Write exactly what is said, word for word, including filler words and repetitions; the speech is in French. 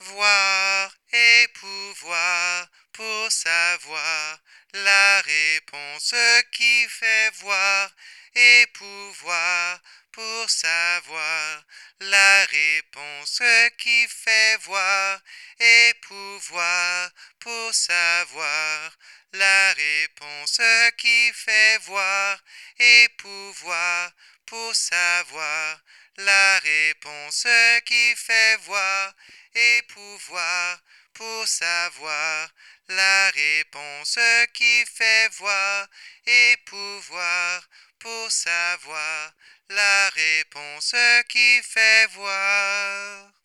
voir et pouvoir pour savoir la réponse qui fait voir et pouvoir pour savoir la réponse qui fait voir et pouvoir pour savoir la réponse qui fait voir et pouvoir pour savoir la réponse qui fait voir et pouvoir pour savoir la réponse qui fait voir et pouvoir pour savoir la réponse qui fait voir.